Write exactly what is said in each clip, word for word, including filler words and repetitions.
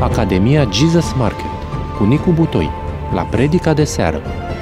Academia Jesus Market cu Nicu Butoi la Predica de Seară.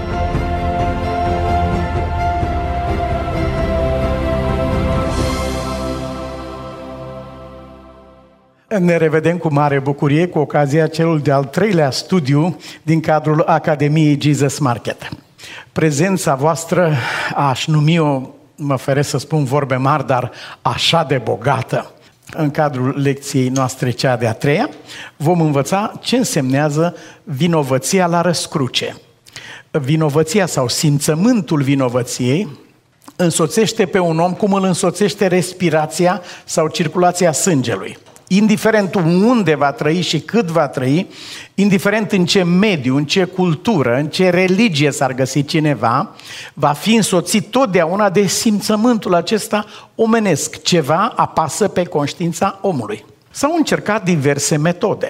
Ne revedem cu mare bucurie cu ocazia celui de-al treilea studiu din cadrul Academiei Jesus Market. Prezența voastră, aș numi-o, mă feresc să spun vorbe mari, dar așa de bogată. În cadrul lecției noastre, cea de-a treia, vom învăța ce însemnează vinovăția la răscruce. Vinovăția sau simțământul vinovăției însoțește pe un om cum îl însoțește respirația sau circulația sângelui. Indiferent unde va trăi și cât va trăi, indiferent în ce mediu, în ce cultură, în ce religie s-ar găsi cineva, va fi însoțit totdeauna de simțământul acesta omenesc. Ceva apasă pe conștiința omului. S-au încercat diverse metode.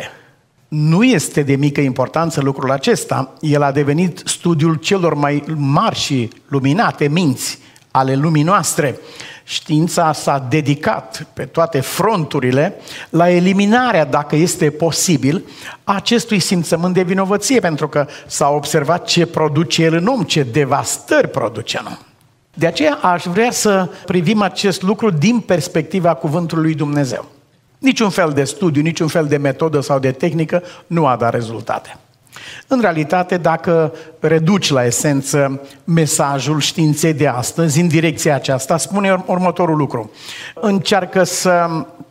Nu este de mică importanță lucrul acesta. El a devenit studiul celor mai mari și luminate minți ale lumii noastre. Știința s-a dedicat pe toate fronturile la eliminarea, dacă este posibil, acestui simțământ de vinovăție, pentru că s-a observat ce produce el în om, ce devastări produce în om. De aceea aș vrea să privim acest lucru din perspectiva cuvântului lui Dumnezeu. Niciun fel de studiu, niciun fel de metodă sau de tehnică nu a dat rezultate. În realitate, dacă reduci la esență mesajul științei de astăzi în direcția aceasta, spune următorul lucru. Încearcă să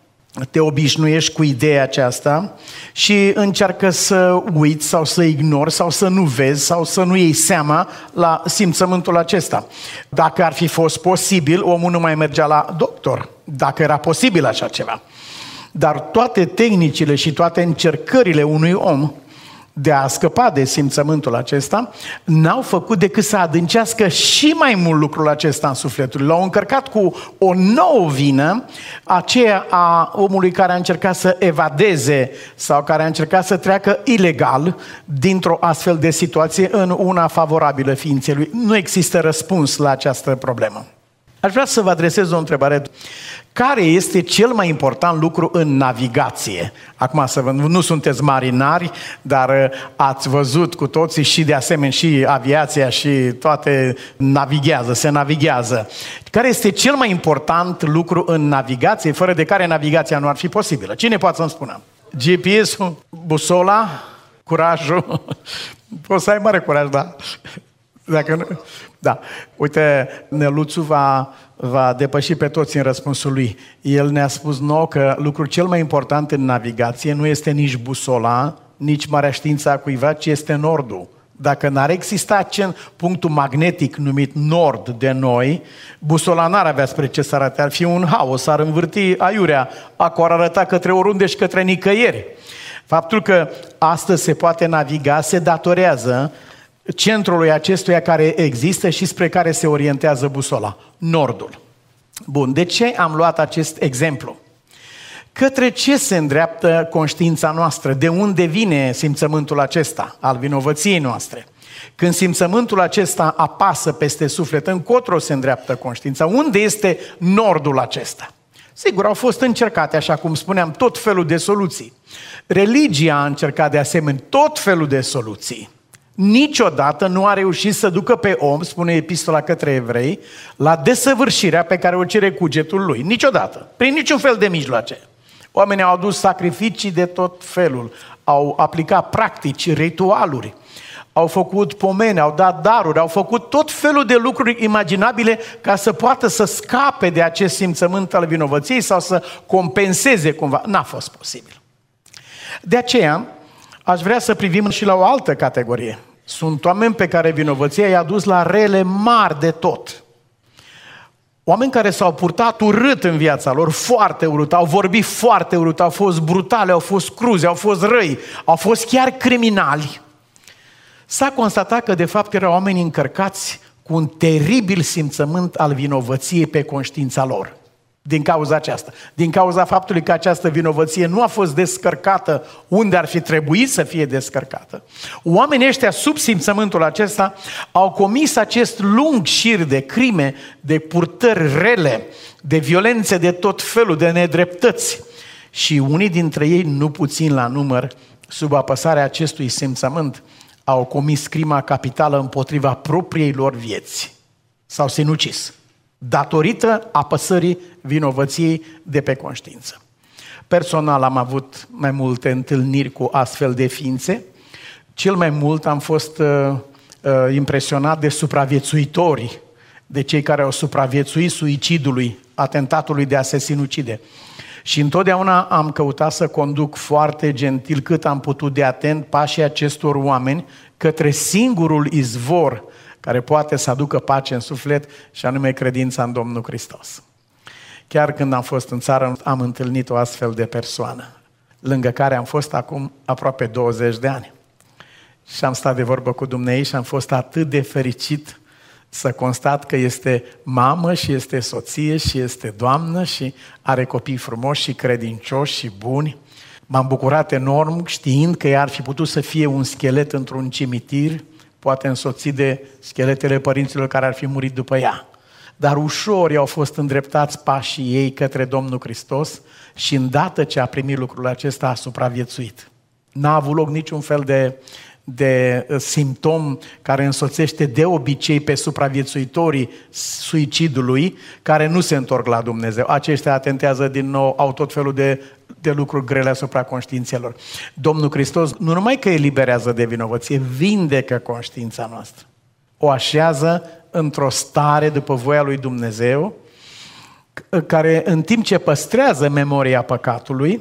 te obișnuiești cu ideea aceasta și încearcă să uiți sau să ignori sau să nu vezi sau să nu iei seama la simțământul acesta. Dacă ar fi fost posibil, omul nu mai mergea la doctor, dacă era posibil așa ceva. Dar toate tehnicile și toate încercările unui om de a scăpa de simțământul acesta, n-au făcut decât să adâncească și mai mult lucrul acesta în sufletul. L-au încărcat cu o nouă vină, aceea a omului care a încercat să evadeze sau care a încercat să treacă ilegal dintr-o astfel de situație în una favorabilă ființei lui. Nu există răspuns la această problemă. Aș vrea să vă adresez o întrebare. Care este cel mai important lucru în navigație? Acum să vă, nu sunteți marinari, dar ați văzut cu toții și de asemenea și aviația și toate navighează, se navighează. Care este cel mai important lucru în navigație, fără de care navigația nu ar fi posibilă? Cine poate să-mi spună? G P S-ul, busola, curajul. Poți să ai mare curaj, da? Dacă nu... Da. Uite, Neluțu va, va depăși pe toți în răspunsul lui. El ne-a spus nouă că lucrul cel mai important în navigație nu este nici busola, nici marea știință a cuiva, ci este nordul. Dacă n-ar exista acel punctul magnetic numit nord de noi, busola n-ar avea spre ce să arate, ar fi un haos, ar învârti aiurea, acolo ar arăta către oriunde și către nicăieri. Faptul că astăzi se poate naviga se datorează centrului acestuia care există și spre care se orientează busola, nordul. Bun, de ce am luat acest exemplu? Către ce se îndreaptă conștiința noastră? De unde vine simțământul acesta al vinovăției noastre? Când simțământul acesta apasă peste suflet, încotro se îndreaptă conștiința? Unde este nordul acesta? Sigur, au fost încercate, așa cum spuneam, tot felul de soluții. Religia a încercat de asemenea tot felul de soluții. Niciodată nu a reușit să ducă pe om, spune epistola către evrei, la desăvârșirea pe care o cere cugetul lui. Niciodată. Prin niciun fel de mijloace. Oamenii au adus sacrificii de tot felul, au aplicat practici, ritualuri, au făcut pomene, au dat daruri, au făcut tot felul de lucruri imaginabile ca să poată să scape de acest simțământ al vinovăției sau să compenseze cumva. N-a fost posibil. De aceea, aș vrea să privim și la o altă categorie. Sunt oameni pe care vinovăția i-a dus la rele mari de tot. Oameni care s-au purtat urât în viața lor, foarte urât, au vorbit foarte urât, au fost brutale, au fost cruzi, au fost răi, au fost chiar criminali. S-a constatat că de fapt erau oameni încărcați cu un teribil simțământ al vinovăției pe conștiința lor. Din cauza aceasta. Din cauza faptului că această vinovăție nu a fost descărcată unde ar fi trebuit să fie descărcată. Oamenii ăștia, sub simțământul acesta, au comis acest lung șir de crime, de purtări rele, de violențe de tot felul, de nedreptăți. Și unii dintre ei, nu puțin la număr, sub apăsarea acestui simțământ, au comis crima capitală împotriva propriei lor vieți. S-au sinucis, datorită apăsării vinovăției de pe conștiință. Personal am avut mai multe întâlniri cu astfel de ființe. Cel mai mult am fost uh, uh, impresionat de supraviețuitori, de cei care au supraviețuit suicidului, atentatului de a se sinucide. Și întotdeauna am căutat să conduc foarte gentil, cât am putut de atent, pașii acestor oameni către singurul izvor care poate să aducă pace în suflet, și anume credința în Domnul Hristos. Chiar când am fost în țară, am întâlnit o astfel de persoană, lângă care am fost acum aproape douăzeci de ani. Și am stat de vorbă cu dumneei și am fost atât de fericit să constat că este mamă și este soție și este doamnă și are copii frumoși și credincioși și buni. M-am bucurat enorm știind că ea ar fi putut să fie un schelet într-un cimitir, poate însoțit de scheletele părinților care ar fi murit după ea. Dar ușor i-au fost îndreptați pașii ei către Domnul Hristos și îndată ce a primit lucrul acesta a supraviețuit. N-a avut loc niciun fel de, de simptom care însoțește de obicei pe supraviețuitorii suicidului care nu se întorc la Dumnezeu. Aceștia atentează din nou, au tot felul de, de lucruri grele asupra conștiințelor. Domnul Hristos nu numai că eliberează de vinovăție, vindecă conștiința noastră. O așează într-o stare după voia lui Dumnezeu, care în timp ce păstrează memoria păcatului,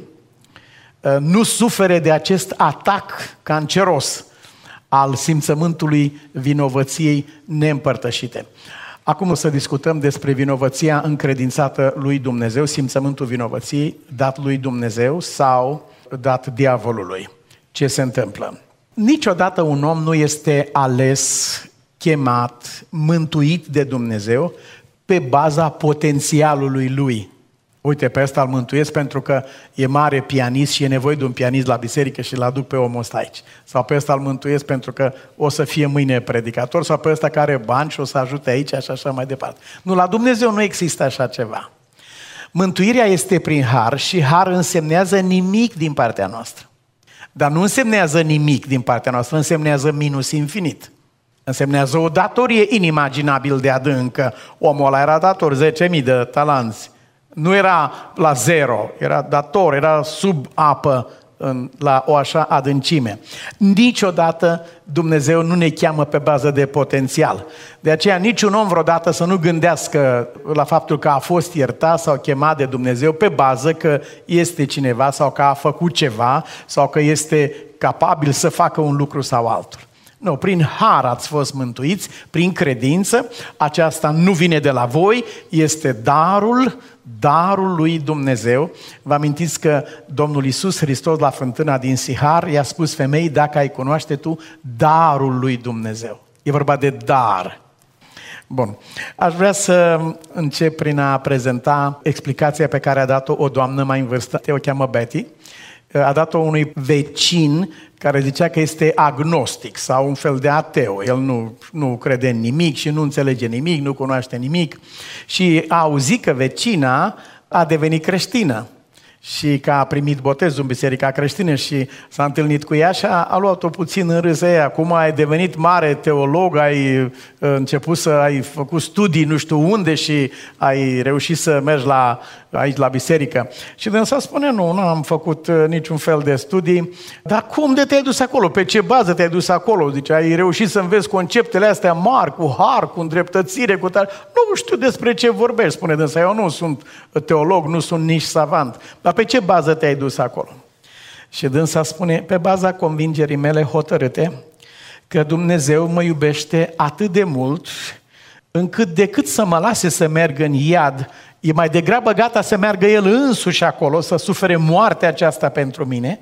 nu sufere de acest atac canceros al simțământului vinovăției neîmpărtășite. Acum o să discutăm despre vinovăția încredințată lui Dumnezeu, simțământul vinovăției dat lui Dumnezeu sau dat diavolului. Ce se întâmplă? Niciodată un om nu este ales, chemat, mântuit de Dumnezeu pe baza potențialului lui. Uite, pe ăsta îl mântuiesc pentru că e mare pianist și e nevoie de un pianist la biserică și îl aduc pe omul ăsta aici. Sau pe ăsta îl mântuiesc pentru că o să fie mâine predicator, sau pe ăsta care are bani și o să ajute aici și așa mai departe. Nu, la Dumnezeu nu există așa ceva. Mântuirea este prin har și har însemnează nimic din partea noastră. Dar nu însemnează nimic din partea noastră, însemnează minus infinit. Însemnează o datorie inimaginabil de adâncă. Omul ăla era dator zece mii de talanți. Nu era la zero, era dator, era sub apă în, la o așa adâncime. Niciodată Dumnezeu nu ne cheamă pe bază de potențial. De aceea niciun om vreodată să nu gândească la faptul că a fost iertat sau chemat de Dumnezeu pe bază că este cineva sau că a făcut ceva sau că este capabil să facă un lucru sau altul. Nu, prin har ați fost mântuiți, prin credință, aceasta nu vine de la voi, este darul, darul lui Dumnezeu. Vă amintiți că Domnul Iisus Hristos la fântâna din Sihar i-a spus femeii, dacă ai cunoaște tu darul lui Dumnezeu. E vorba de dar. Bun, aș vrea să încep prin a prezenta explicația pe care a dat-o o doamnă mai în vârstă, o cheamă Betty. A dat-o unui vecin care zicea că este agnostic sau un fel de ateu. El nu, nu crede în nimic și nu înțelege nimic, nu cunoaște nimic. Și a auzit că vecina a devenit creștină și că a primit botezul în biserica creștină și s-a întâlnit cu ea și a, a luat-o puțin în râs. Ei, acum ai devenit mare teolog, ai început să ai făcut studii nu știu unde și ai reușit să mergi la, aici la biserică. Și dânsa spune, nu, nu am făcut niciun fel de studii. Dar cum de te-ai dus acolo? Pe ce bază te-ai dus acolo? Zice, ai reușit să înveți conceptele astea mari, cu har, cu îndreptățire, cu tare. Nu știu despre ce vorbești, spune dânsa. Eu nu sunt teolog, nu sunt nici savant. Dar pe ce bază te-ai dus acolo? Și dânsa spune, pe baza convingerii mele hotărâte că Dumnezeu mă iubește atât de mult încât decât să mă lase să merg în iad, e mai degrabă gata să meargă El însuși acolo, să sufere moartea aceasta pentru mine,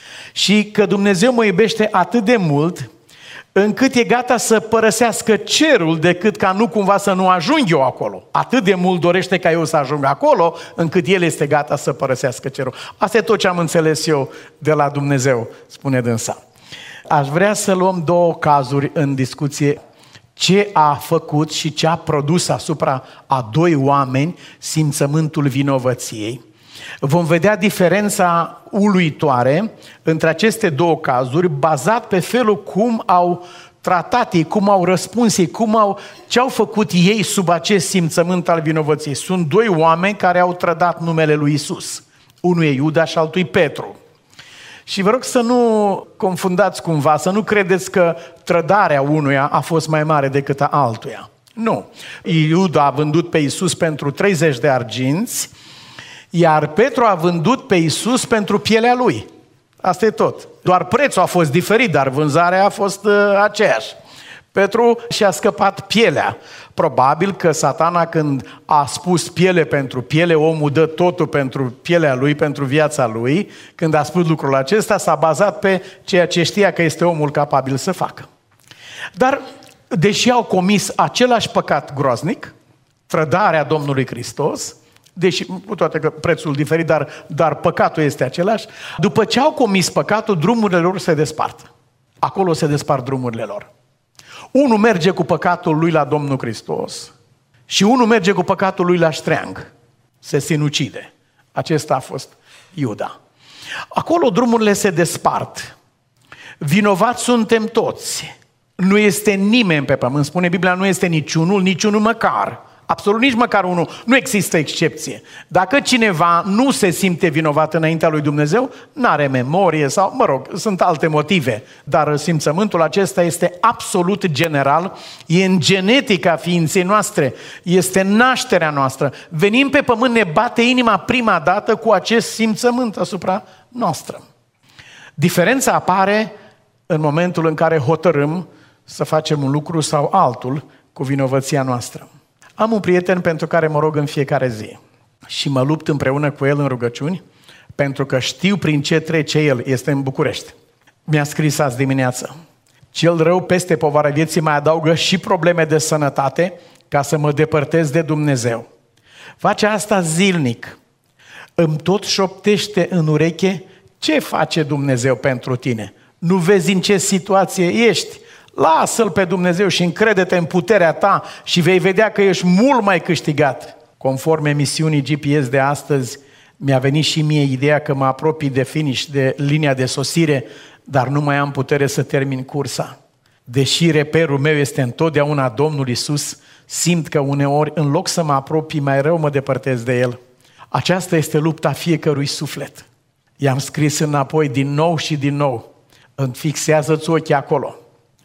și că Dumnezeu mă iubește atât de mult încât e gata să părăsească cerul decât ca nu cumva să nu ajung eu acolo. Atât de mult dorește ca eu să ajung acolo, încât El este gata să părăsească cerul. Asta e tot ce am înțeles eu de la Dumnezeu, spune dânsa. Aș vrea să luăm două cazuri în discuție. Ce a făcut și ce a produs asupra a doi oameni simțământul vinovăției. Vom vedea diferența uluitoare între aceste două cazuri, bazat pe felul cum au tratat ei, cum au răspuns ei, cum au, ce au făcut ei sub acest simțământ al vinovăției. Sunt doi oameni care au trădat numele lui Isus. Unul e Iuda și altul e Petru. Și vă rog să nu confundați cumva, să nu credeți că trădarea unuia a fost mai mare decât a altuia. Nu. Iuda a vândut pe Isus pentru treizeci de arginți, iar Petru a vândut pe Isus pentru pielea lui. Asta e tot. Doar prețul a fost diferit, dar vânzarea a fost uh, aceeași. Petru și-a scăpat pielea. Probabil că Satana, când a spus piele pentru piele, omul dă totul pentru pielea lui, pentru viața lui. Când a spus lucrul acesta, s-a bazat pe ceea ce știa că este omul capabil să facă. Dar, deși au comis același păcat groaznic, trădarea Domnului Hristos, deși, cu toate că prețul diferit, dar, dar păcatul este același, după ce au comis păcatul, drumurile lor se despart. Acolo se despart drumurile lor. Unul merge cu păcatul lui la Domnul Hristos și unul merge cu păcatul lui la ștreang. Se sinucide. Acesta a fost Iuda. Acolo drumurile se despart. Vinovați suntem toți. Nu este nimeni pe pământ. Spune Biblia, nu este niciunul, niciunul măcar. Absolut nici măcar unul. Nu există excepție. Dacă cineva nu se simte vinovat înaintea lui Dumnezeu, n-are memorie sau, mă rog, sunt alte motive. Dar simțământul acesta este absolut general, e în genetica ființei noastre, este nașterea noastră. Venim pe pământ, ne bate inima prima dată cu acest simțământ asupra noastră. Diferența apare în momentul în care hotărâm să facem un lucru sau altul cu vinovăția noastră. Am un prieten pentru care mă rog în fiecare zi și mă lupt împreună cu el în rugăciuni, pentru că știu prin ce trece el, este în București. Mi-a scris azi dimineață: cel rău peste povara vieții mai adaugă și probleme de sănătate ca să mă depărtez de Dumnezeu. Face asta zilnic. Îmi tot șoptește în ureche: ce face Dumnezeu pentru tine? Nu vezi în ce situație ești? Lasă-L pe Dumnezeu și încrede-te în puterea ta și vei vedea că ești mult mai câștigat. Conform emisiunii G P S de astăzi, mi-a venit și mie ideea că mă apropii de finish, de linia de sosire, dar nu mai am putere să termin cursa. Deși reperul meu este întotdeauna Domnul Iisus, simt că uneori, în loc să mă apropii, mai rău mă depărtez de El. Aceasta este lupta fiecărui suflet. I-am scris înapoi din nou și din nou: înfixează-ți ochii acolo.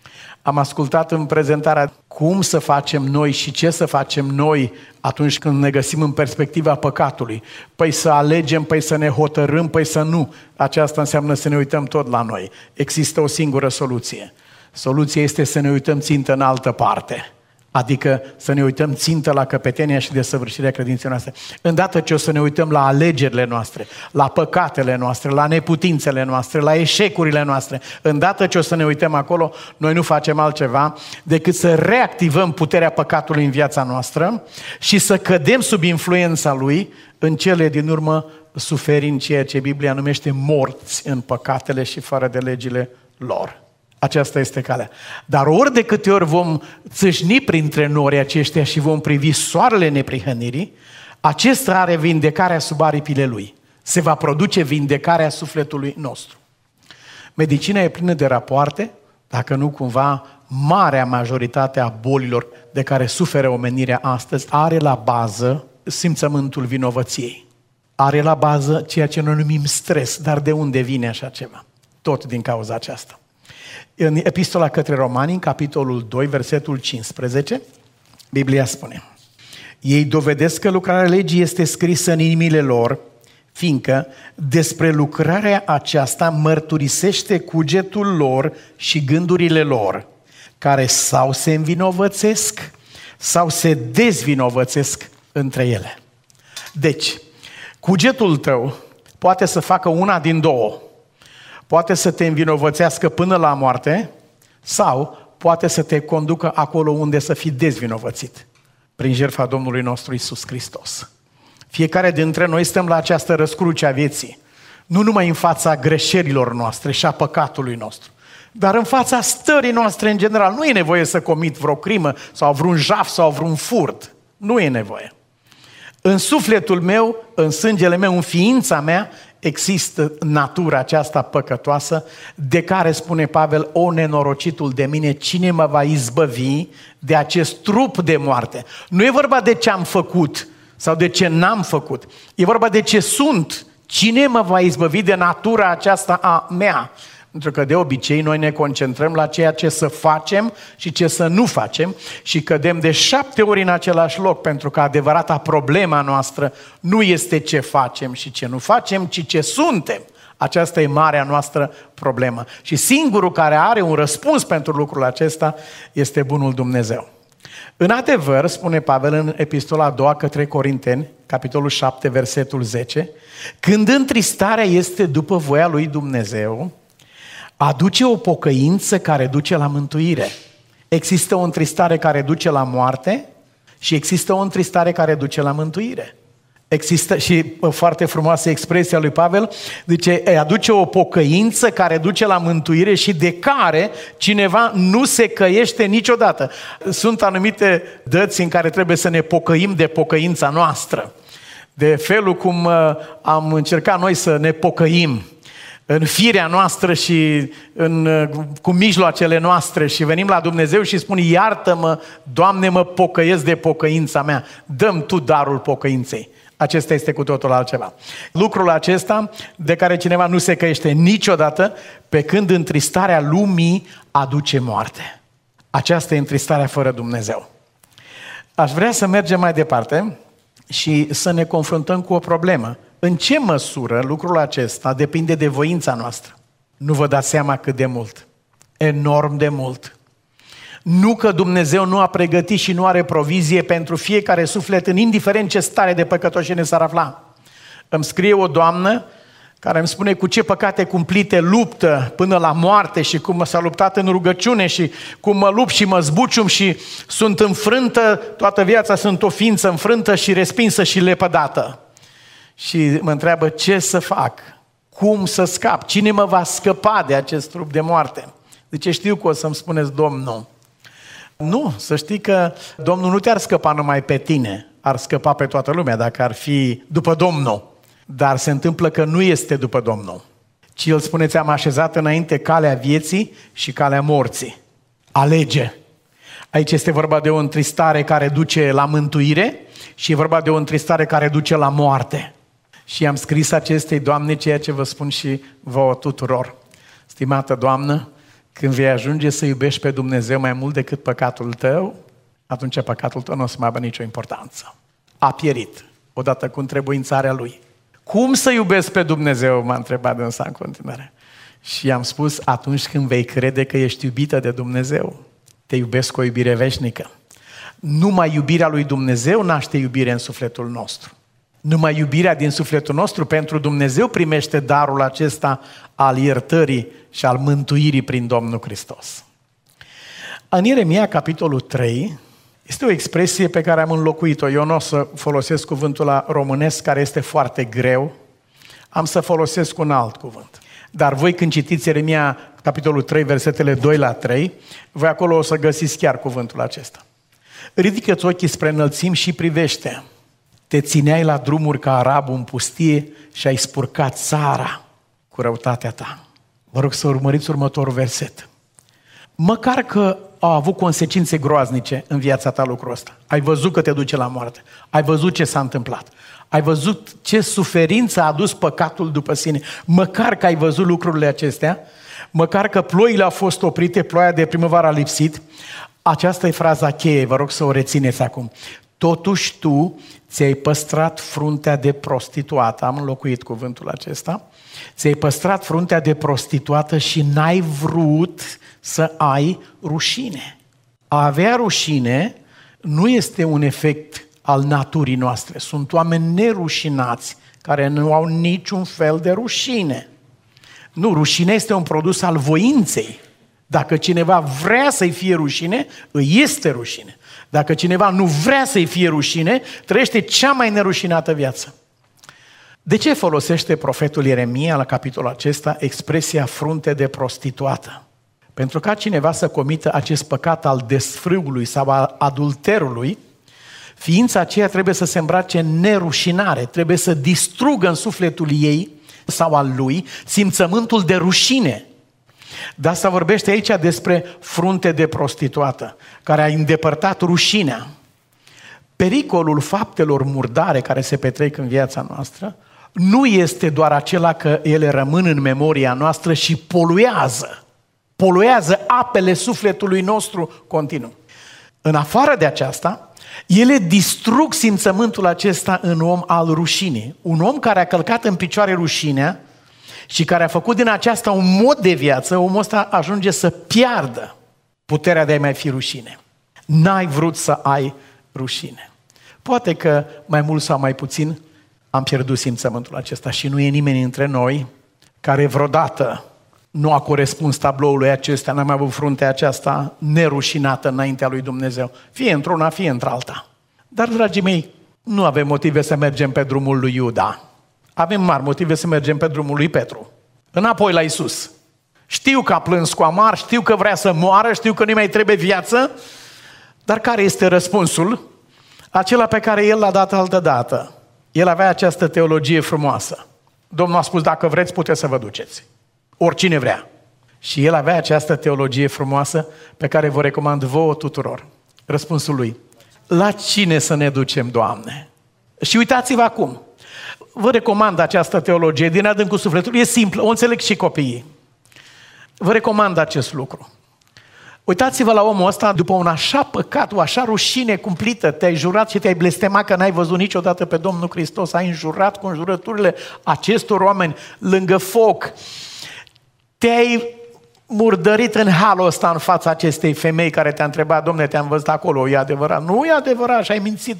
Am ascultat în prezentarea cum să facem noi și ce să facem noi atunci când ne găsim în perspectiva păcatului. Păi să alegem, păi să ne hotărâm, păi să nu. Aceasta înseamnă să ne uităm tot la noi. Există o singură soluție. Soluția este să ne uităm țintă în altă parte. Adică să ne uităm țintă la căpetenia și desăvârșirea credinței noastre. Îndată ce o să ne uităm la alegerile noastre, la păcatele noastre, la neputințele noastre, la eșecurile noastre, îndată ce o să ne uităm acolo, noi nu facem altceva decât să reactivăm puterea păcatului în viața noastră și să cădem sub influența lui, în cele din urmă suferind ceea ce Biblia numește morți în păcatele și fără de legile lor. Aceasta este calea. Dar ori de câte ori vom țâșni printre norii aceștia și vom privi soarele neprihănirii, acesta are vindecarea sub aripile lui. Se va produce vindecarea sufletului nostru. Medicina e plină de rapoarte, dacă nu cumva marea majoritate a bolilor de care suferă omenirea astăzi are la bază simțământul vinovăției. Are la bază ceea ce noi numim stres. Dar de unde vine așa ceva? Tot din cauza aceasta. În Epistola către Romani, în capitolul doi, versetul cincisprezece, Biblia spune: ei dovedesc că lucrarea legii este scrisă în inimile lor, fiindcă despre lucrarea aceasta mărturisește cugetul lor și gândurile lor, care sau se învinovățesc sau se dezvinovățesc între ele. Deci, cugetul tău poate să facă una din două. Poate să te învinovățească până la moarte sau poate să te conducă acolo unde să fii dezvinovățit, prin jertfa Domnului nostru Iisus Hristos. Fiecare dintre noi stăm la această răscruce a vieții, nu numai în fața greșelilor noastre și a păcatului nostru, dar în fața stării noastre în general. Nu e nevoie să comit vreo crimă sau vreun jaf sau vreun furt. Nu e nevoie. În sufletul meu, în sângele meu, în ființa mea, există natura aceasta păcătoasă de care, spune Pavel, o nenorocitul de mine, cine mă va izbăvi de acest trup de moarte? Nu e vorba de ce am făcut sau de ce n-am făcut, e vorba de ce sunt. Cine mă va izbăvi de natura aceasta a mea? Pentru că de obicei noi ne concentrăm la ceea ce să facem și ce să nu facem și cădem de șapte ori în același loc, pentru că adevărata problema noastră nu este ce facem și ce nu facem, ci ce suntem. Aceasta e marea noastră problemă. Și singurul care are un răspuns pentru lucrul acesta este bunul Dumnezeu. În adevăr, spune Pavel în epistola a doua către Corinteni, capitolul șapte, versetul zece, când întristarea este după voia lui Dumnezeu, aduce o pocăință care duce la mântuire. Există o întristare care duce la moarte și există o întristare care duce la mântuire. Există și foarte frumoasă expresia lui Pavel, zice, aduce o pocăință care duce la mântuire și de care cineva nu se căiește niciodată. Sunt anumite dăți în care trebuie să ne pocăim de pocăința noastră, de felul cum am încercat noi să ne pocăim în firea noastră și în, cu mijloacele noastre și venim la Dumnezeu și spune, iartă-mă, Doamne, mă pocăiesc de pocăința mea, dă-mi Tu darul pocăinței. Acesta este cu totul altceva. Lucrul acesta de care cineva nu se căiește niciodată, pe când întristarea lumii aduce moarte. Aceasta e întristarea fără Dumnezeu. Aș vrea să mergem mai departe și să ne confruntăm cu o problemă. În ce măsură lucrul acesta depinde de voința noastră? Nu vă dați seama cât de mult. Enorm de mult. Nu că Dumnezeu nu a pregătit și nu are provizie pentru fiecare suflet, în indiferent ce stare de păcătoșenie s-ar afla. Îmi scrie o doamnă care îmi spune cu ce păcate cumplite luptă până la moarte și cum s-a luptat în rugăciune și cum mă lupt și mă zbucium și sunt înfrântă, toată viața sunt o ființă înfrântă și respinsă și lepădată. Și mă întreabă ce să fac, cum să scap, cine mă va scăpa de acest trup de moarte. Zice, știu că o să-mi spuneți, Domnul. Nu, să știi că Domnul nu te-ar scăpa numai pe tine, ar scăpa pe toată lumea dacă ar fi după Domnul. Dar se întâmplă că nu este după Domnul, ci El spune, ți-am așezat înainte calea vieții și calea morții. Alege. Aici este vorba de o întristare care duce la mântuire și e vorba de o întristare care duce la moarte. Și am scris acestei doamne ceea ce vă spun și vouă tuturor. Stimată Doamnă, când vei ajunge să iubești pe Dumnezeu mai mult decât păcatul tău, atunci păcatul tău nu o să mai aibă nicio importanță. A pierit, odată cu întrebuințarea Lui. Cum să iubesc pe Dumnezeu? M-a întrebat dânsa în continuare. Și i-am spus, atunci când vei crede că ești iubită de Dumnezeu, te iubesc cu o iubire veșnică. Numai iubirea lui Dumnezeu naște iubire în sufletul nostru. Numai iubirea din sufletul nostru pentru Dumnezeu primește darul acesta al iertării și al mântuirii prin Domnul Hristos. În Ieremia, capitolul trei, este o expresie pe care am înlocuit-o. Eu nu o să folosesc cuvântul la românesc, care este foarte greu. Am să folosesc un alt cuvânt. Dar voi când citiți Ieremia, capitolul trei, versetele doi la trei, voi acolo o să găsiți chiar cuvântul acesta. Ridică-ți ochii spre înălțimi și privește. Te țineai la drumuri ca arabul în pustie și ai spurcat țara cu răutatea ta. Vă rog să urmăriți următorul verset. Măcar că au avut consecințe groaznice în viața ta lucrul ăsta. Ai văzut că te duce la moarte. Ai văzut ce s-a întâmplat. Ai văzut ce suferință a adus păcatul după sine. Măcar că ai văzut lucrurile acestea, măcar că ploile au fost oprite, ploaia de primăvară a lipsit. Aceasta e fraza cheie, vă rog să o rețineți acum. Totuși tu ți-ai păstrat fruntea de prostituată, am înlocuit cuvântul acesta, ți-ai păstrat fruntea de prostituată și n-ai vrut să ai rușine. A avea rușine nu este un efect al naturii noastre. Sunt oameni nerușinați care nu au niciun fel de rușine. Nu, rușine este un produs al voinței. Dacă cineva vrea să-i fie rușine, îi este rușine. Dacă cineva nu vrea să-i fie rușine, trăiește cea mai nerușinată viață. De ce folosește profetul Ieremia la capitolul acesta expresia frunte de prostituată? Pentru ca cineva să comită acest păcat al desfrâului sau al adulterului, Ființa aceea trebuie să se îmbrace în nerușinare, trebuie să distrugă în sufletul ei sau al lui simțământul de rușine. De asta vorbește aici despre frunte de prostituată, care a îndepărtat rușinea. Pericolul faptelor murdare care se petrec în viața noastră nu este doar acela că ele rămân în memoria noastră și poluează, poluează apele sufletului nostru continuu. În afară de aceasta, ele distrug simțământul acesta în om al rușinii. Un om care a călcat în picioare rușinea și care a făcut din aceasta un mod de viață, omul ăsta ajunge să piardă puterea de a mai fi rușine. N-ai vrut să ai rușine. Poate că mai mult sau mai puțin am pierdut simțământul acesta și nu e nimeni între noi care vreodată nu a corespuns tabloului acesta, n-am avut fruntea aceasta nerușinată înaintea lui Dumnezeu. Fie într-una, fie într-alta. Dar, dragii mei, nu avem motive să mergem pe drumul lui Iuda. Avem mari motive să mergem pe drumul lui Petru. Înapoi la Iisus. Știu că a plâns cu amar, știu că vrea să moară, știu că nu mai trebuie viață, dar care este răspunsul? Acela pe care el l-a dat altă dată. El avea această teologie frumoasă. Domnul a spus, dacă vreți, puteți să vă duceți. Oricine vrea. Și el avea această teologie frumoasă pe care vă recomand vouă tuturor. Răspunsul lui, la cine să ne ducem, Doamne? Și uitați-vă acum, vă recomand această teologie din adâncul sufletului, e simplă, o înțeleg și copiii. Vă recomand acest lucru. Uitați-vă la omul ăsta, după un așa păcat, o așa rușine cumplită, te-ai jurat și te-ai blestemat că n-ai văzut niciodată pe Domnul Hristos, ai înjurat cu înjurăturile acestor oameni lângă foc, te-ai murdărit în halul ăsta în fața acestei femei care te-a întrebat, Dom'le, te-am văzut acolo, e adevărat? Nu e adevărat și ai mințit.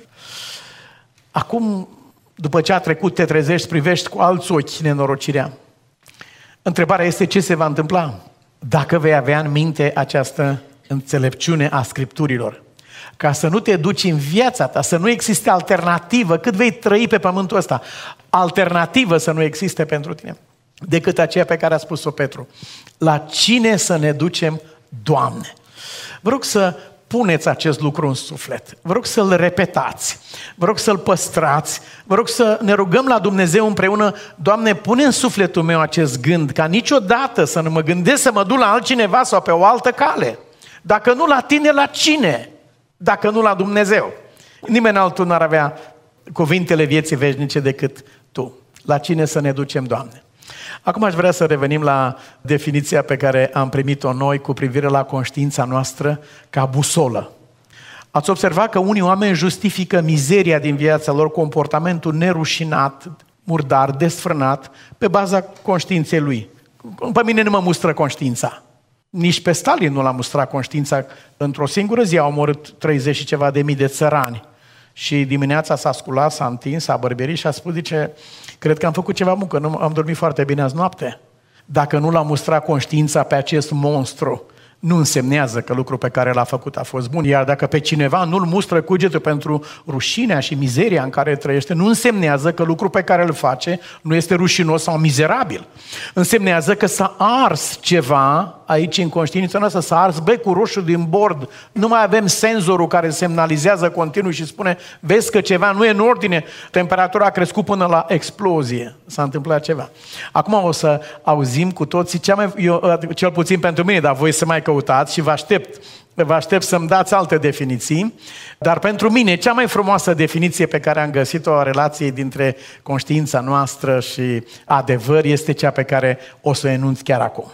Acum, după ce a trecut, te trezești, privești cu alți ochi nenorocirea. Întrebarea este ce se va întâmpla dacă vei avea în minte această înțelepciune a Scripturilor. Ca să nu te duci în viața ta, să nu existe alternativă, cât vei trăi pe pământul ăsta, alternativă să nu existe pentru tine, decât aceea pe care a spus-o Petru. La cine să ne ducem, Doamne? Vă rog să puneți acest lucru în suflet. Vă rog să-l repetați. Vă rog să-l păstrați. Vă rog să ne rugăm la Dumnezeu împreună. Doamne, pune în sufletul meu acest gând, ca niciodată să nu mă gândesc să mă duc la altcineva sau pe o altă cale. Dacă nu la tine, la cine? Dacă nu la Dumnezeu. Nimeni altul n-ar avea cuvintele vieții veșnice decât Tu. La cine să ne ducem, Doamne? Acum aș vrea să revenim la definiția pe care am primit-o noi cu privire la conștiința noastră ca busolă. Ați observat că unii oameni justifică mizeria din viața lor, comportamentul nerușinat, murdar, desfrânat, pe baza conștiinței lui. Pe mine nu mă mustră conștiința. Nici pe Stalin nu l-a mustrat conștiința. Într-o singură zi a omorât treizeci și ceva de mii de țărani. Și dimineața s-a sculat, s-a întins, s-a bărberit și a spus, zice, cred că am făcut ceva muncă, nu am dormit foarte bine azi noapte. Dacă nu l-a mustrat conștiința pe acest monstru, nu însemnează că lucrul pe care l-a făcut a fost bun. Iar dacă pe cineva nu-l mustră cugetul pentru rușinea și mizeria în care trăiește, nu însemnează că lucrul pe care îl face nu este rușinos sau mizerabil. Însemnează că s-a ars ceva aici în conștiința noastră, s-a ars becul roșu din bord. Nu mai avem senzorul care semnalizează continuu și spune, vezi că ceva nu e în ordine, temperatura a crescut până la explozie. S-a întâmplat ceva. Acum o să auzim cu toții, cea mai, eu, cel puțin pentru mine, dar voi să mai căutați și vă aștept, vă aștept să-mi dați alte definiții, dar pentru mine cea mai frumoasă definiție pe care am găsit-o a relației dintre conștiința noastră și adevăr este cea pe care o să o enunț chiar acum.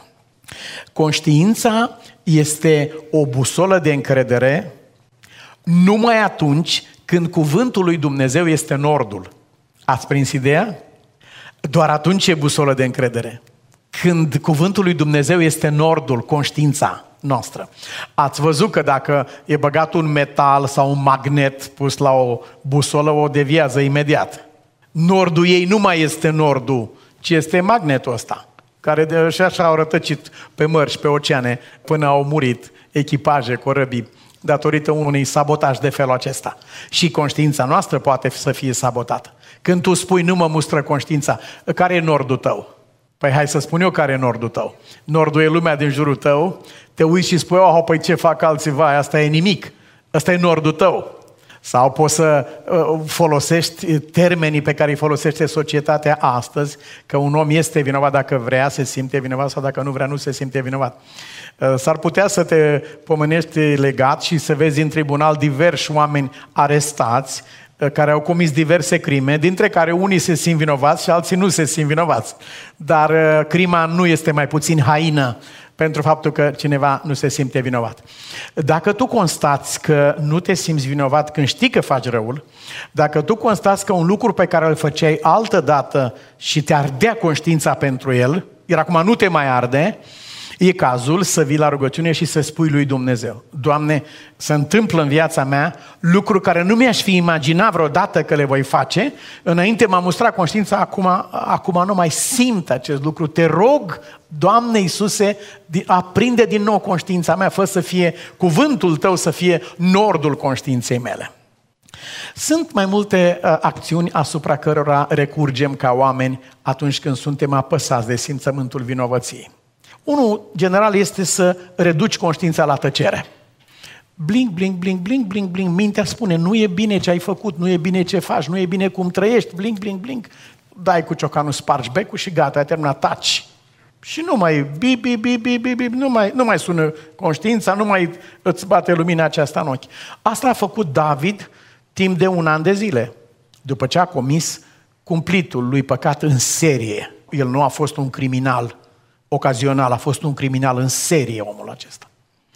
Conștiința este o busolă de încredere numai atunci când cuvântul lui Dumnezeu este nordul. Ați prins ideea? Doar atunci e busolă de încredere. Când cuvântul lui Dumnezeu este nordul, conștiința noastră. Ați văzut că dacă e băgat un metal sau un magnet pus la o busolă, o deviază imediat. Nordul ei nu mai este nordul, ci este magnetul ăsta, care de și așa au rătăcit pe mări și pe oceane până au murit echipaje, corăbii, datorită unui sabotaj de felul acesta. Și conștiința noastră poate să fie sabotată. Când tu spui, nu mă mustră conștiința, care e nordul tău? Păi hai să spun eu care e nordul tău. Nordul e lumea din jurul tău, te uiți și spui, oh, păi ce fac alții, vai, asta e nimic. Asta e nordul tău. Sau poți să folosești termenii pe care îi folosește societatea astăzi, că un om este vinovat dacă vrea, se simte vinovat, sau dacă nu vrea, nu se simte vinovat. S-ar putea să te pomenești legat și să vezi în tribunal diversi oameni arestați care au comis diverse crime, dintre care unii se simt vinovați și alții nu se simt vinovați. Dar crima nu este mai puțin haină pentru faptul că cineva nu se simte vinovat. Dacă tu constați că nu te simți vinovat când știi că faci răul, dacă tu constați că un lucru pe care îl făceai altă dată și te ardea conștiința pentru el, iar acum nu te mai arde, e cazul să vii la rugăciune și să spui lui Dumnezeu: Doamne, se întâmplă în viața mea lucruri care nu mi-aș fi imaginat vreodată că le voi face, înainte m-a mustrat conștiința, acum, acum nu mai simt acest lucru. Te rog, Doamne Iisuse, aprinde din nou conștiința mea, fă să fie cuvântul Tău să fie nordul conștiinței mele. Sunt mai multe uh, acțiuni asupra cărora recurgem ca oameni atunci când suntem apăsați de simțământul vinovăției. Unul general este să reduci conștiința la tăcere. Blink, blink, blink, blink, blink, blink. Mintea spune: nu e bine ce ai făcut, nu e bine ce faci, nu e bine cum trăiești. Blink, blink, blink. Dai cu ciocanul, spargi becul și gata, ai terminat, taci. Și nu mai bip, bip, bip, bip, bip, bip, nu mai, nu mai sună conștiința, nu mai îți bate lumina aceasta în ochi. Asta a făcut David timp de un an de zile, după ce a comis cumplitul lui păcat în serie. El nu a fost un criminal ocazional, a fost un criminal în serie omul acesta.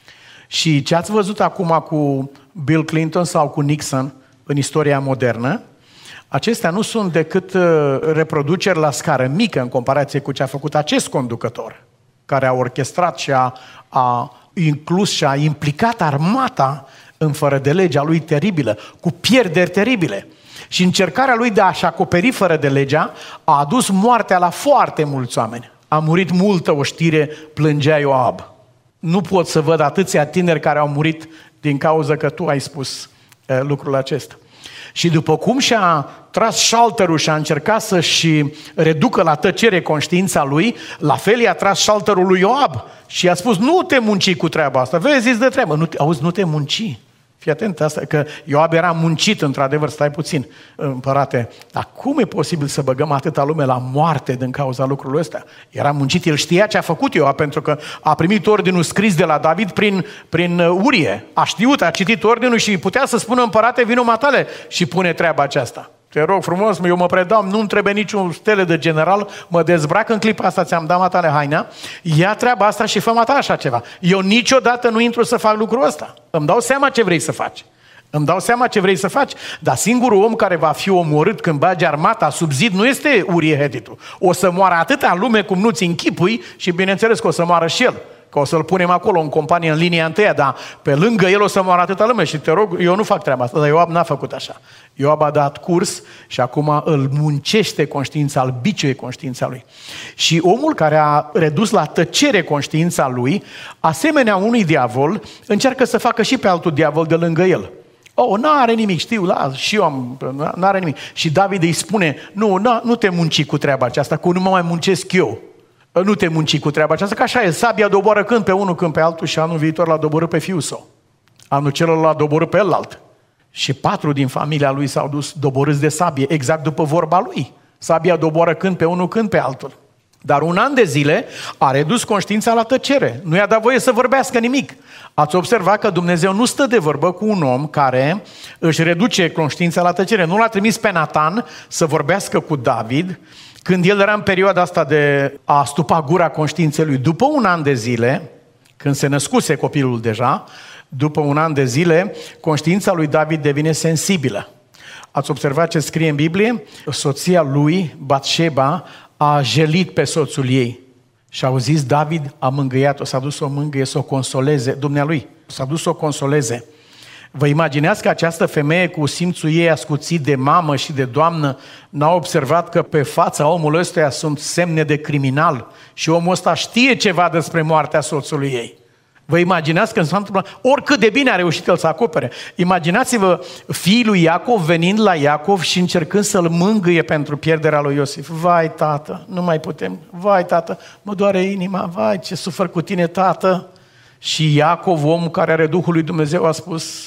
Și ce ați văzut acum cu Bill Clinton sau cu Nixon în istoria modernă, acestea nu sunt decât reproduceri la scară mică în comparație cu ce a făcut acest conducător, care a orchestrat și a, a inclus și a implicat armata în fără de legea lui teribilă, cu pierderi teribile. Și încercarea lui de a-și acoperi fără de legea a adus moartea la foarte mulți oameni. A murit multă oștire, plângea Ioab. Nu pot să văd atâția tineri care au murit din cauza că tu ai spus uh, lucrul acesta. Și după cum și-a tras șalterul și a încercat să-și reducă la tăcere conștiința lui, la fel i-a tras șalterul lui Ioab și i-a spus: nu te munci cu treaba asta, vezi, de treabă. Nu te, auzi, nu te munci. Fii atent asta, că Ioab era muncit, într-adevăr, stai puțin, împărate. Dar cum e posibil să băgăm atâta lume la moarte din cauza lucrului ăsta? Era muncit, el știa ce a făcut Ioab, pentru că a primit ordinul scris de la David prin, prin Urie. A știut, a citit ordinul și putea să spună: împărate, vino matale și pune treaba aceasta. Te rog frumos, eu mă predau, nu-mi trebuie niciun stele de general, mă dezbrac în clipa asta, ți-am dat matale haina, ia treaba asta și fă matale așa ceva. Eu niciodată nu intru să fac lucrul ăsta. Îmi dau seama ce vrei să faci. Îmi dau seama ce vrei să faci, dar singurul om care va fi omorât când bagi armata sub zid nu este Urie Hetitul. O să moară atâta lume cum nu-ți închipui și bineînțeles că o să moară și el. Că o să-l punem acolo în companie în linia întâia, dar pe lângă el o să moară atâta lume. Și te rog, eu nu fac treaba asta, dar Ioab n-a făcut așa. Ioab a dat curs și acum îl muncește conștiința, îl biciuie conștiința lui. Și omul care a redus la tăcere conștiința lui, asemenea unui diavol, încearcă să facă și pe altul diavol de lângă el. Oh, n-are nimic, știu, la, și eu am, n-are nimic. Și David îi spune: nu, nu te munci cu treaba aceasta, că nu mă mai muncesc eu. Nu te munci cu treaba aceasta, că așa e, sabia doboară când pe unul, când pe altul și anul viitor l-a doborât pe fiul său. Anul celălalt l-a doborât pe ălalt. Și patru din familia lui s-au dus doborâți de sabie, exact după vorba lui. Sabia doboară când pe unul, când pe altul. Dar un an de zile a redus conștiința la tăcere. Nu i-a dat voie să vorbească nimic. Ați observat că Dumnezeu nu stă de vorbă cu un om care își reduce conștiința la tăcere. Nu l-a trimis pe Natan să vorbească cu David când el era în perioada asta de a stupa gura conștiinței lui. După un an de zile, când se născuse copilul deja, după un an de zile, conștiința lui David devine sensibilă. Ați observat ce scrie în Biblie? Soția lui, Batșeba, a jelit pe soțul ei. Și au zis: David a mângâiat-o, s-a dus să o mângâie, să o consoleze, dumnealui, s-a dus să o consoleze. Vă imaginați că această femeie cu simțul ei ascuțit de mamă și de doamnă n-a observat că pe fața omului ăsta sunt semne de criminal și omul ăsta știe ceva despre moartea soțului ei? Vă imaginați că s-a întâmplat, oricât de bine a reușit el să acopere. Imaginați-vă fiul lui Iacov venind la Iacov și încercând să-l mângâie pentru pierderea lui Iosif. Vai, tată, nu mai putem. Vai, tată, mă doare inima. Vai, ce sufăr cu tine, tată. Și Iacov, omul care are Duhul lui Dumnezeu, a spus: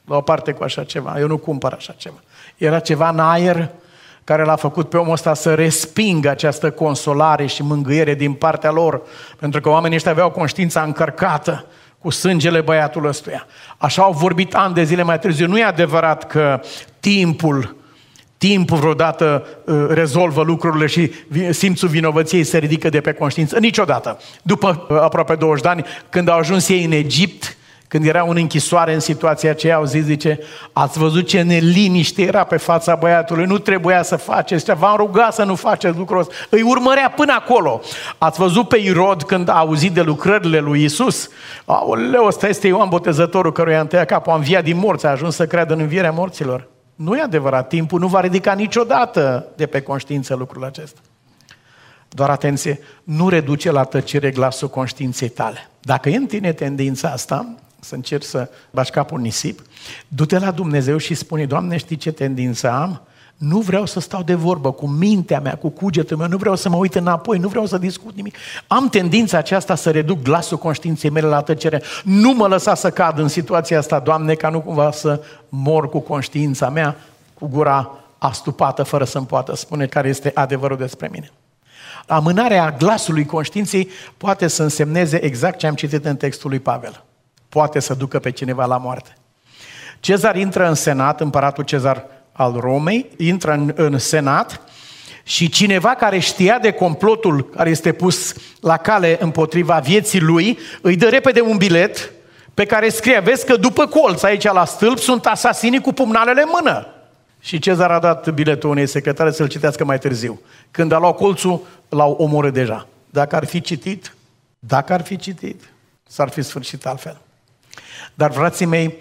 la o parte cu așa ceva. Eu nu cumpăr așa ceva. Era ceva în aer care l-a făcut pe omul ăsta să respingă această consolare și mângâiere din partea lor, pentru că oamenii ăștia aveau conștiința încărcată cu sângele băiatul ăstuia. Așa au vorbit ani de zile mai târziu. Nu e adevărat că timpul, timpul vreodată uh, rezolvă lucrurile și simțul vinovăției se ridică de pe conștiință. Niciodată. După uh, aproape douăzeci de ani, când au ajuns ei în Egipt, când erau în închisoare în situația aceea, au zis, zice, ați văzut ce neliniște era pe fața băiatului, nu trebuia să faceți, v-am rugat să nu faceți lucrul ăsta. Îi urmărea până acolo. Ați văzut pe Irod când a auzit de lucrările lui Iisus? Aoleu, ăsta este Ioan Botezătorul căruia întâia capul a înviat din morți, a ajuns să creadă în învierea morților. Nu e adevărat, timpul nu va ridica niciodată de pe conștiință lucrul acesta. Doar atenție, nu reduce la tăcere glasul conștiinței tale. Dacă e în tine tendința asta, să încerci să bași capul în nisip, du-te la Dumnezeu și spune, Doamne, știi ce tendință am? Nu vreau să stau de vorbă cu mintea mea, cu cugetul meu, nu vreau să mă uit înapoi, nu vreau să discut nimic. Am tendința aceasta să reduc glasul conștiinței mele la tăcere. Nu mă lăsa să cad în situația asta, Doamne, ca nu cumva să mor cu conștiința mea, cu gura astupată, fără să-mi poată spune care este adevărul despre mine. Amânarea glasului conștiinței poate să însemneze exact ce am citit în textul lui Pavel. Poate să ducă pe cineva la moarte. Cezar intră în senat, împăratul Cezar al Romei, intră în, în senat și cineva care știa de complotul care este pus la cale împotriva vieții lui, îi dă repede un bilet pe care scrie, vezi că după colț aici la stâlp sunt asasinii cu pumnalele în mână. Și Cezar a dat biletul unei secretare să-l citească mai târziu. Când a luat colțul, l-au omorât deja. Dacă ar fi citit, dacă ar fi citit, s-ar fi sfârșit altfel. Dar, frații mei,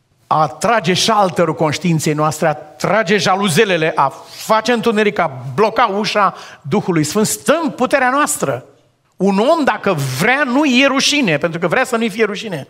a trage șalterul conștiinței noastre, a trage jaluzelele, a face întuneric, a bloca ușa Duhului Sfânt, stă în puterea noastră. Un om, dacă vrea, nu e rușine, pentru că vrea să nu-i fie rușine.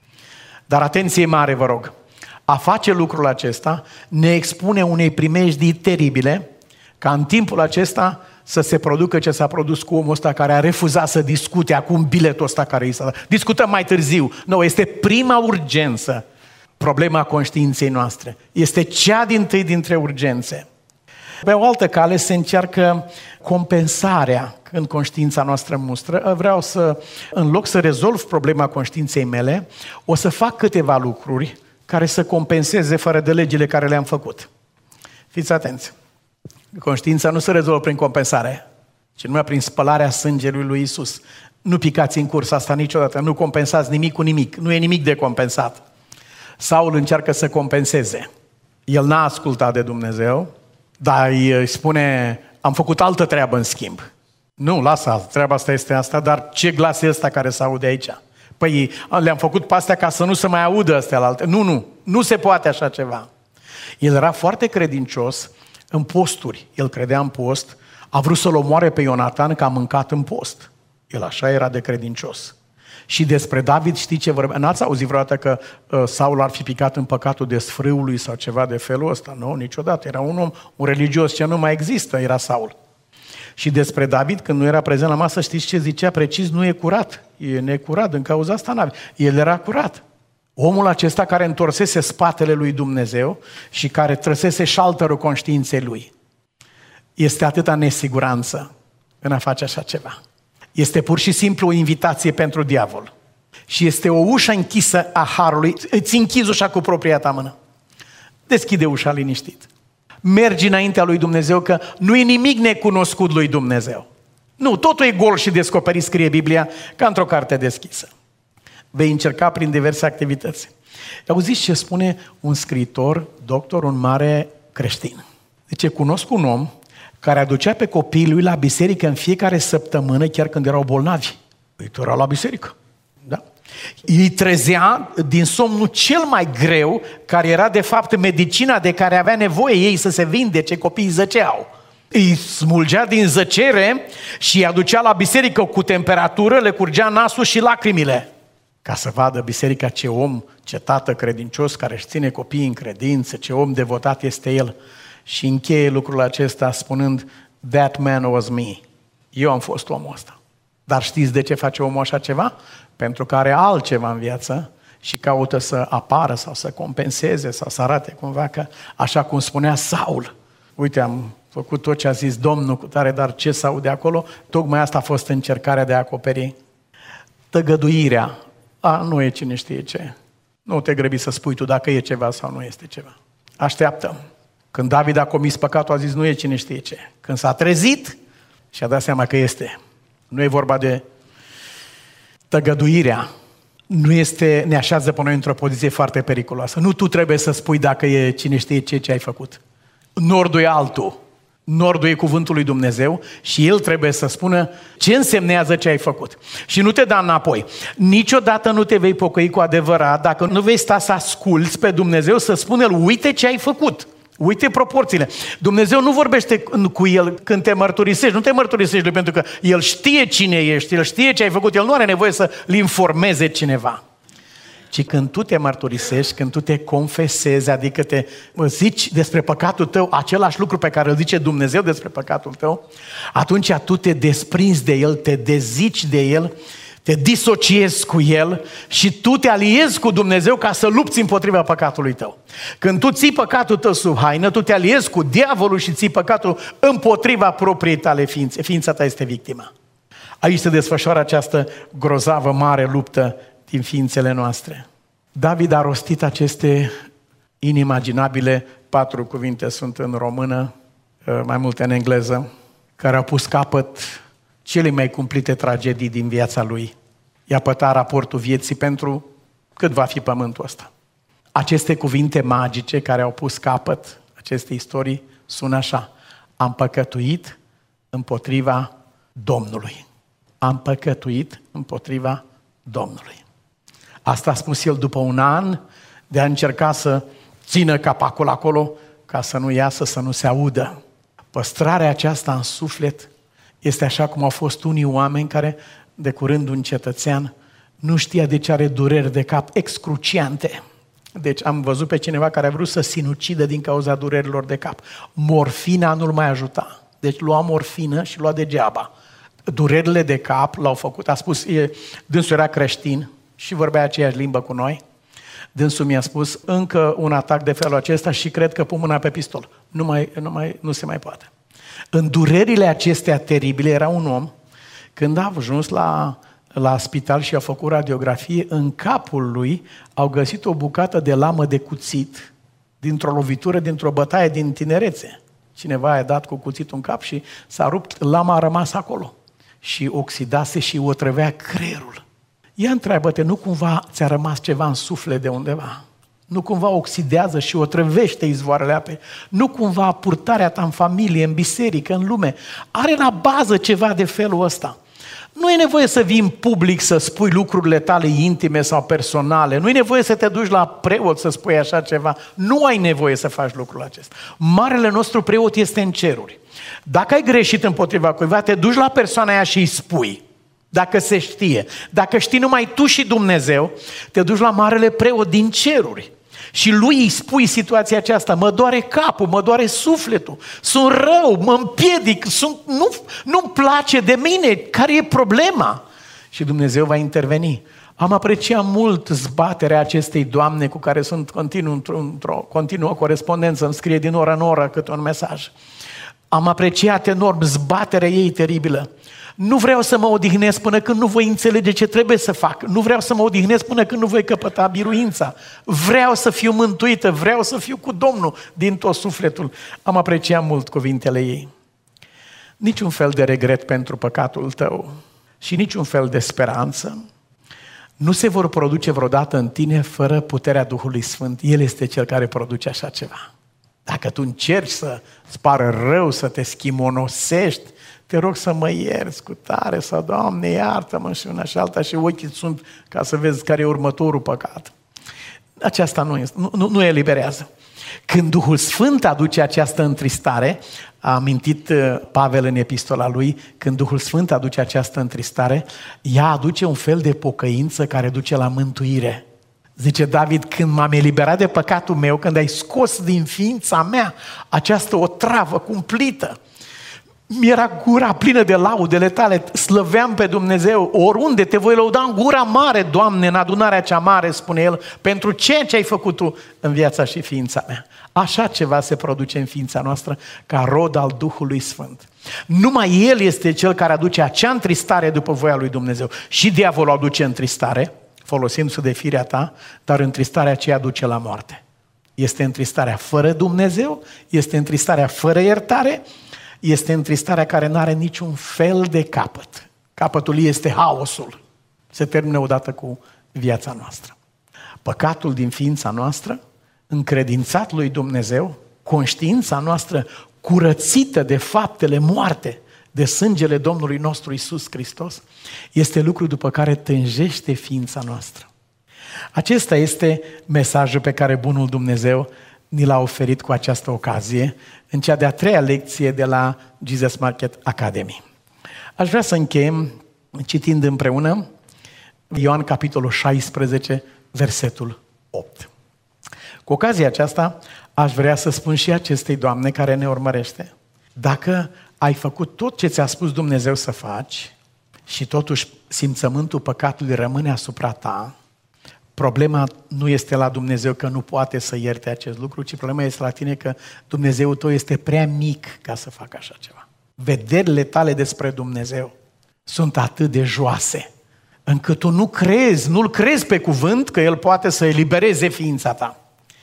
Dar atenție mare, vă rog. A face lucrul acesta ne expune unei primejdii teribile, ca în timpul acesta să se producă ce s-a produs cu omul ăsta care a refuzat să discute acum biletul ăsta care i s-a dat. Discutăm mai târziu. Nu, este prima urgență, problema conștiinței noastre. Este cea dintâi dintre urgențe. Pe o altă cale se încearcă compensarea când conștiința noastră mustră. Vreau să, în loc să rezolv problema conștiinței mele, o să fac câteva lucruri care să compenseze fără de legile care le-am făcut. Fiți atenți! Conștiința nu se rezolvă prin compensare, ci numai prin spălarea sângelui lui Iisus. Nu picați în cursa asta niciodată, nu compensați nimic cu nimic, nu e nimic de compensat. Saul încearcă să compenseze. El n-a ascultat de Dumnezeu, dar îi spune, am făcut altă treabă în schimb. Nu, lasă, treaba asta este asta, dar ce glas e ăsta care se aude aici? Păi le-am făcut pe astea ca să nu se mai audă astea la alte. Nu, nu, nu se poate așa ceva. El era foarte credincios în posturi. El credea în post, a vrut să-l omoare pe Ionatan că a mâncat în post. El așa era de credincios. Și despre David știi ce vorbea? N-ați auzit vreodată că uh, Saul ar fi picat în păcatul desfrâului sau ceva de felul ăsta? Nu, niciodată. Era un om, un religios ce nu mai există, era Saul. Și despre David, când nu era prezent la masă, știți ce zicea? Precis, nu e curat. E necurat, din cauza asta n-avea. El era curat. Omul acesta care întorsese spatele lui Dumnezeu și care trăsese șalterul conștiinței lui. Este atâta nesiguranță în a face așa ceva. Este pur și simplu o invitație pentru diavol. Și este o ușă închisă a harului. Îți închizi ușa cu propria ta mână. Deschide ușa liniștit. Mergi înaintea lui Dumnezeu, că nu e nimic necunoscut lui Dumnezeu. Nu, totul e gol și descoperit, scrie Biblia, ca într-o carte deschisă. Vei încerca prin diverse activități. Auziți ce spune un scriitor, doctor, un mare creștin. Deci cunosc un om care aducea pe copiii lui la biserică în fiecare săptămână, chiar când erau bolnavi. Îi tura la biserică. Da? Îi trezea din somnul cel mai greu, care era de fapt medicina de care avea nevoie ei să se vindece, copiii zăceau. Îi smulgea din zăcere și îi aducea la biserică cu temperatură, le curgea nasul și lacrimile. Ca să vadă biserica ce om, ce tată credincios care își ține copiii în credință, ce om devotat este el. Și încheie lucrul acesta spunând, that man was me. Eu am fost omul ăsta. Dar știți de ce face omul așa ceva? Pentru că are altceva în viață și caută să apară sau să compenseze sau să arate cumva că, așa cum spunea Saul, uite, am făcut tot ce a zis Domnul cu tare, dar ce se aude acolo? Tocmai asta a fost încercarea de a acoperi. Tăgăduirea. A, nu e cine știe ce. Nu te grăbi să spui tu dacă e ceva sau nu este ceva. Așteaptă. Când David a comis păcatul, a zis nu e cine știe ce. Când s-a trezit și a dat seama că este. Nu e vorba de tăgăduirea. Nu este, ne așează pe noi într-o poziție foarte periculoasă. Nu tu trebuie să spui dacă e cine știe ce, ce ai făcut. Nordul e altul. Nordul e cuvântul lui Dumnezeu și El trebuie să spună ce însemnează ce ai făcut. Și nu te da înapoi. Niciodată nu te vei pocăi cu adevărat dacă nu vei sta să asculți pe Dumnezeu să spună uite ce ai făcut. Uite proporțiile. Dumnezeu nu vorbește cu El când te mărturisești. Nu te mărturisești lui pentru că El știe cine ești, El știe ce ai făcut. El nu are nevoie să-l informeze cineva. Ci când tu te mărturisești, când tu te confesezi, adică te zici despre păcatul tău același lucru pe care îl zice Dumnezeu despre păcatul tău, atunci tu te desprinzi de El, te dezici de El, te disociezi cu El și tu te aliezi cu Dumnezeu ca să lupți împotriva păcatului tău. Când tu ții păcatul tău sub haină, tu te aliezi cu diavolul și ții păcatul împotriva propriei tale ființe. Ființa ta este victima. Aici se desfășoară această grozavă, mare luptă din ființele noastre. David a rostit aceste inimaginabile, patru cuvinte sunt în română, mai multe în engleză, care au pus capăt cele mai cumplite tragedii din viața lui. I-a pătat raportul vieții pentru cât va fi pământul ăsta. Aceste cuvinte magice care au pus capăt acestei istorii sună așa: am păcătuit împotriva Domnului. Am păcătuit împotriva Domnului. Asta a spus el după un an de a încerca să țină capacul acolo ca să nu iasă, să nu se audă. Păstrarea aceasta în suflet este așa cum au fost unii oameni care, de curând un cetățean, nu știa de ce are dureri de cap excruciante. Deci am văzut pe cineva care a vrut să sinucidă din cauza durerilor de cap. Morfina nu-l mai ajuta. Deci lua morfină și lua degeaba. Durerile de cap l-au făcut, a spus, e, dânsul era creștin și vorbea aceeași limbă cu noi. Dânsul mi-a spus, încă un atac de felul acesta și cred că pun mâna pe pistol. Nu, mai, nu, mai, nu se mai poate. În durerile acestea teribile era un om, când a ajuns la, la spital și a făcut radiografie, în capul lui au găsit o bucată de lamă de cuțit dintr-o lovitură, dintr-o bătaie din tinerețe. Cineva a dat cu cuțitul în cap și s-a rupt, lama a rămas acolo și oxidase și o trăvea creierul. Ia întreabă-te, nu cumva ți-a rămas ceva în suflet de undeva? Nu cumva oxidează și o trăvește izvoarele apei? Nu cumva purtarea ta în familie, în biserică, în lume, are la bază ceva de felul ăsta? Nu e nevoie să vii în public să spui lucrurile tale intime sau personale. Nu e nevoie să te duci la preot să spui așa ceva. Nu ai nevoie să faci lucrul acesta. Marele nostru preot este în ceruri. Dacă ai greșit împotriva cuiva, te duci la persoana aia și îi spui. Dacă se știe. Dacă știi numai tu și Dumnezeu, te duci la marele preot din ceruri. Și lui îi spui situația aceasta, mă doare capul, mă doare sufletul, sunt rău, mă împiedic, sunt, nu, nu-mi place de mine, care e problema? Și Dumnezeu va interveni. Am apreciat mult zbaterea acestei doamne cu care sunt continuu, într-o, într-o continuă corespondență, îmi scrie din oră în oră câte un mesaj. Am apreciat enorm zbaterea ei teribilă. Nu vreau să mă odihnesc până când nu voi înțelege ce trebuie să fac. Nu vreau să mă odihnesc până când nu voi căpăta biruința. Vreau să fiu mântuită, vreau să fiu cu Domnul din tot sufletul. Am apreciat mult cuvintele ei. Niciun fel de regret pentru păcatul tău și niciun fel de speranță nu se vor produce vreodată în tine fără puterea Duhului Sfânt. El este Cel care produce așa ceva. Dacă tu încerci să-ți pară rău, să te schimonosești, te rog să mă ierți cu tare sau Doamne, iartă-mă și una și alta și ochii sunt ca să vezi care e următorul păcat. Aceasta nu, este, nu, nu, nu eliberează. Când Duhul Sfânt aduce această întristare, a amintit Pavel în epistola lui, când Duhul Sfânt aduce această întristare, ea aduce un fel de pocăință care duce la mântuire. Zice David, când m-am eliberat de păcatul meu, când ai scos din ființa mea această otravă cumplită, Mi-era gura plină de laudele tale, slăveam pe Dumnezeu, oriunde te voi lăuda în gura mare, Doamne, în adunarea cea mare, spune el, pentru ceea ce ai făcut Tu în viața și ființa mea. Așa ceva se produce în ființa noastră ca rod al Duhului Sfânt. Numai El este Cel care aduce acea întristare după voia lui Dumnezeu. Și diavolul aduce întristare, folosindu-se de firea ta, dar întristarea aceea duce la moarte. Este întristarea fără Dumnezeu, este întristarea fără iertare, este întristarea care nu are niciun fel de capăt. Capătul ei este haosul. Se termină odată cu viața noastră. Păcatul din ființa noastră, încredințat lui Dumnezeu, conștiința noastră curățită de faptele moarte, de sângele Domnului nostru Iisus Hristos, este lucru după care tânjește ființa noastră. Acesta este mesajul pe care bunul Dumnezeu ni l-a oferit cu această ocazie în cea de-a treia lecție de la Jesus Market Academy. Aș vrea să încheiem citind împreună Ioan capitolul șaisprezece, versetul opt. Cu ocazia aceasta aș vrea să spun și acestei doamne care ne urmărește: dacă ai făcut tot ce ți-a spus Dumnezeu să faci și totuși simțământul păcatului rămâne asupra ta, problema nu este la Dumnezeu că nu poate să ierte acest lucru, ci problema este la tine că Dumnezeul tău este prea mic ca să facă așa ceva. Vederile tale despre Dumnezeu sunt atât de joase, încât tu nu crezi, nu-L crezi pe cuvânt că El poate să elibereze ființa ta.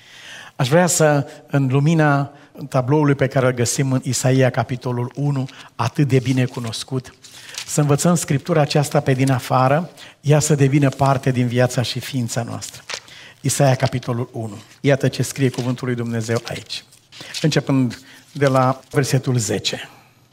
Aș vrea să, în lumina tabloului pe care îl găsim în Isaia, capitolul unu, atât de bine cunoscut, să învățăm Scriptura aceasta pe din afară, ea să devină parte din viața și ființa noastră. Isaia, capitolul unu. Iată ce scrie cuvântul lui Dumnezeu aici. Începând de la versetul zece.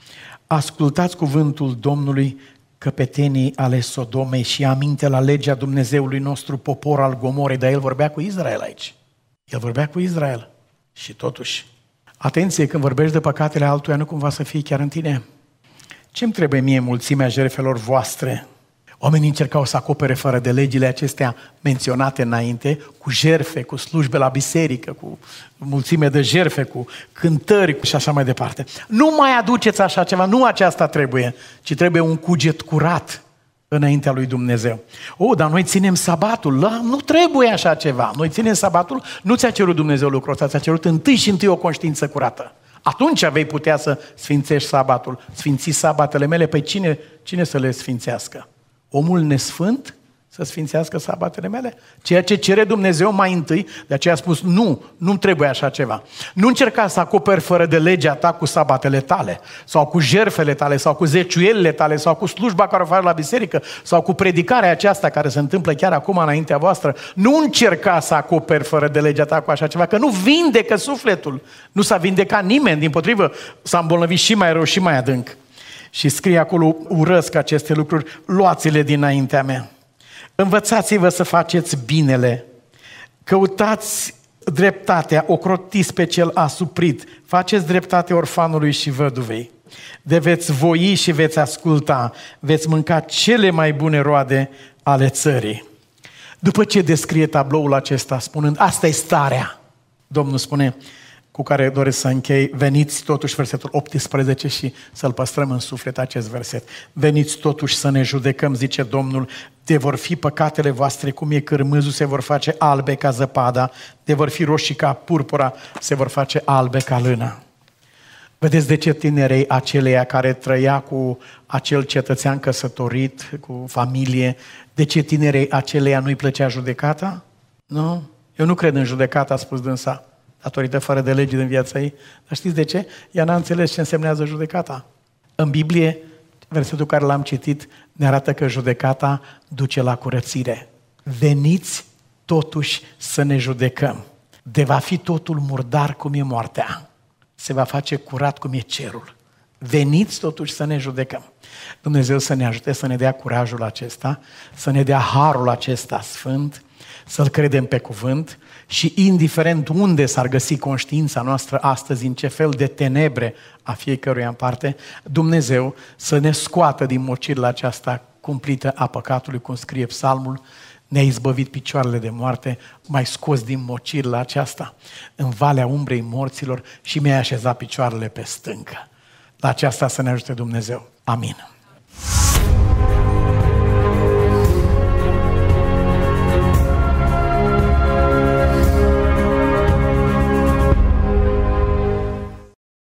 Ascultați cuvântul Domnului, căpetenii ale Sodomei, și aminte la legea Dumnezeului nostru, popor al Gomorei. Dar el vorbea cu Israel aici. El vorbea cu Israel. Și totuși, atenție, când vorbești de păcatele altuia, nu cumva să fie chiar în tine. Ce-mi trebuie mie mulțimea jertfelor voastre? Oamenii încercau să acopere fără de legile acestea menționate înainte, cu jertfe, cu slujbe la biserică, cu mulțime de jertfe, cu cântări și așa mai departe. Nu mai aduceți așa ceva, nu aceasta trebuie, ci trebuie un cuget curat înaintea lui Dumnezeu. O, dar noi ținem sabatul, la, nu trebuie așa ceva. Noi ținem sabatul, nu ți-a cerut Dumnezeu lucrul ăsta, ți-a cerut întâi și întâi o conștiință curată. Atunci vei putea să sfințești sabatul. Sfinți sabatele mele, păi cine, cine să le sfințească? Omul nesfânt să sfințească sabatele mele? Ceea ce cere Dumnezeu mai întâi, de aceea a spus, nu, nu trebuie așa ceva. Nu încerca să acoperi fără de legea ta cu sabatele tale, sau cu jertfele tale, sau cu zeciuielile tale, sau cu slujba care o faci la biserică, sau cu predicarea aceasta care se întâmplă chiar acum înaintea voastră. Nu încerca să acoperi fără de legea ta cu așa ceva, că nu vindecă sufletul. Nu s-a vindecat nimeni, dimpotrivă, s-a îmbolnăvit și mai rău și mai adânc. Și scrie acolo, urăsc aceste lucruri, luați-le dinaintea mea. Învățați-vă să faceți binele, căutați dreptatea, ocrotiți pe cel asuprit, faceți dreptate orfanului și văduvei. De veți voi și veți asculta, veți mânca cele mai bune roade ale țării. După ce descrie tabloul acesta, spunând, asta e starea, Domnul spune, cu care doresc să închei, veniți totuși, versetul optsprezece, și să-l păstrăm în suflet acest verset. Veniți totuși să ne judecăm, zice Domnul, de vor fi păcatele voastre cum e cârmâzul, se vor face albe ca zăpada, de vor fi roșii ca purpura, se vor face albe ca lână. Vedeți de ce tinerei aceleia care trăia cu acel cetățean căsătorit, cu familie, de ce tinerei aceleia nu-i plăcea judecata? Nu? Eu nu cred în judecata, a spus dânsa, datorită fără de lege din viața ei. Dar știți de ce? Ea n-a înțeles ce însemnează judecata. În Biblie, versetul care l-am citit ne arată că judecata duce la curățire. Veniți totuși să ne judecăm. De va fi totul murdar cum e moartea, se va face curat cum e cerul. Veniți totuși să ne judecăm. Dumnezeu să ne ajute să ne dea curajul acesta, să ne dea harul acesta sfânt, să-L credem pe cuvânt și indiferent unde s-ar găsi conștiința noastră astăzi, în ce fel de tenebre a fiecăruia în parte, Dumnezeu să ne scoată din mocirla aceasta cumplită a păcatului, cum scrie Psalmul, ne-a izbăvit picioarele de moarte, m-ai scos din mocirla aceasta în valea umbrei morților și mi-ai așezat picioarele pe stâncă. La aceasta să ne ajute Dumnezeu. Amin.